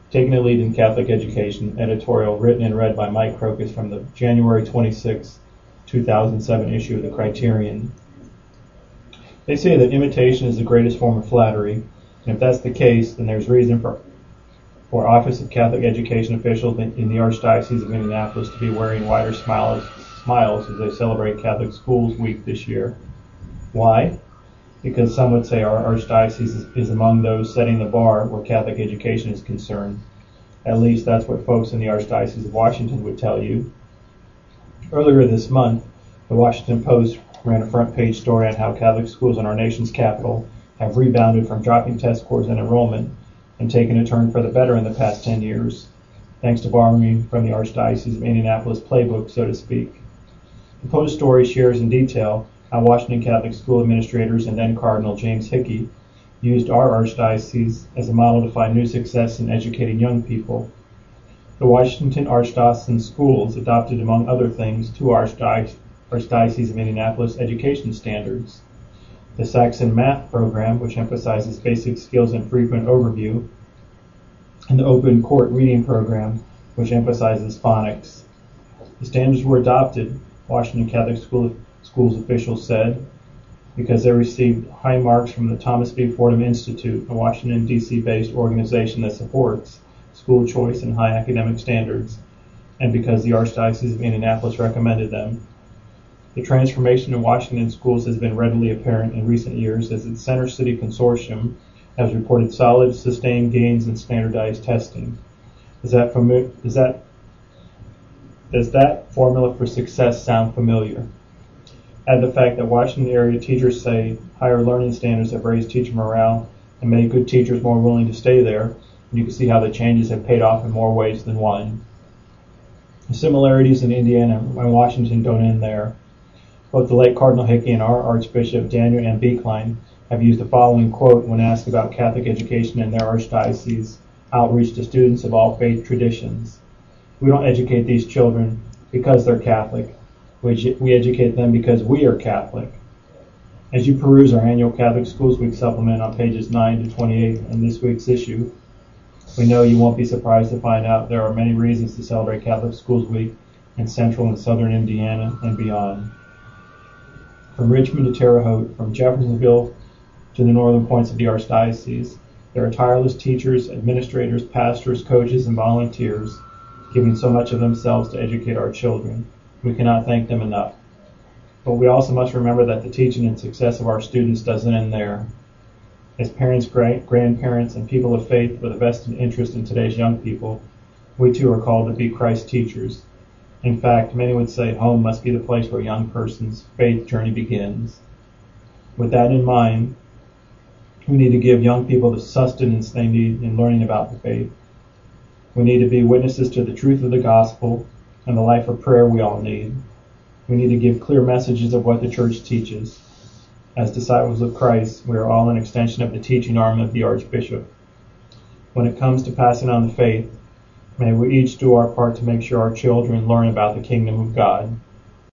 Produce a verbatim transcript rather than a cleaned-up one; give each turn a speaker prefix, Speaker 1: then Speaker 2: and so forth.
Speaker 1: Taking a Lead in Catholic Education, editorial written and read by Mike Crocus from the January twenty-sixth, two thousand seven issue of the Criterion. They say that imitation is the greatest form of flattery, and if that's the case, then there's reason for, for Office of Catholic Education officials in, in the Archdiocese of Indianapolis to be wearing wider smiles, smiles as they celebrate Catholic Schools Week this year. Why? Because some would say our Archdiocese is, is among those setting the bar where Catholic education is concerned. At least that's what folks in the Archdiocese of Washington would tell you. Earlier this month, the Washington Post ran a front page story on how Catholic schools in our nation's capital have rebounded from dropping test scores and enrollment and taken a turn for the better in the past ten years, thanks to borrowing from the Archdiocese of Indianapolis playbook, so to speak. The Post story shares in detail how Washington Catholic school administrators and then Cardinal James Hickey used our Archdiocese as a model to find new success in educating young people. The Washington Archdiocesan schools adopted, among other things, two Archdiocese Archdiocese of Indianapolis education standards: the Saxon Math program, which emphasizes basic skills and frequent overview, and the Open Court reading program, which emphasizes phonics. The standards were adopted, Washington Catholic School Schools officials said, because they received high marks from the Thomas B. Fordham Institute, a Washington, D C based organization that supports school choice and high academic standards, and because the Archdiocese of Indianapolis recommended them. The transformation in Washington schools has been readily apparent in recent years as its Center City Consortium has reported solid, sustained gains in standardized testing. Does that, fami- does that, does that formula for success sound familiar? Add the fact that Washington area teachers say higher learning standards have raised teacher morale and made good teachers more willing to stay there, and you can see how the changes have paid off in more ways than one. The similarities in Indiana and Washington don't end there. Both the late Cardinal Hickey and our Archbishop Daniel M. Beeklein have used the following quote when asked about Catholic education in their archdiocese outreach to students of all faith traditions. We don't educate these children because they're Catholic. We, we educate them because we are Catholic. As you peruse our annual Catholic Schools Week supplement on pages nine to twenty-eight in this week's issue, we know you won't be surprised to find out there are many reasons to celebrate Catholic Schools Week in central and southern Indiana and beyond. From Richmond to Terre Haute, from Jeffersonville to the northern points of the Archdiocese, there are tireless teachers, administrators, pastors, coaches, and volunteers giving so much of themselves to educate our children. We cannot thank them enough. But we also must remember that the teaching and success of our students doesn't end there. As parents, grandparents, and people of faith with a vested interest in today's young people, we too are called to be Christ teachers. In fact, many would say home must be the place where a young person's faith journey begins. With that in mind, we need to give young people the sustenance they need in learning about the faith. We need to be witnesses to the truth of the gospel and the life of prayer we all need. We need to give clear messages of what the church teaches. As disciples of Christ, we are all an extension of the teaching arm of the Archbishop. When it comes to passing on the faith, may we each do our part to make sure our children learn about the kingdom of God.